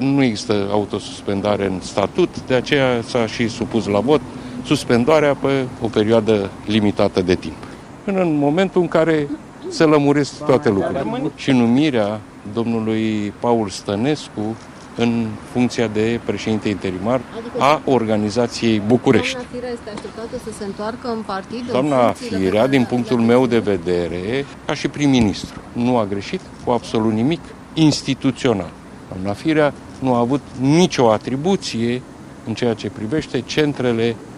Nu există autosuspendare în statut, de aceea s-a și supus la vot suspendarea pe o perioadă limitată de timp. Până în momentul în care se lămuresc toate lucrurile. Și numirea domnului Paul Stănescu în funcția de președinte interimar a organizației București. Doamna Firea este așteptată să se întoarcă în partid? Doamna Firea, din punctul meu de vedere, ca și prim-ministru, nu a greșit cu absolut nimic instituțional. Doamna Firea nu a avut nicio atribuție în ceea ce privește centrele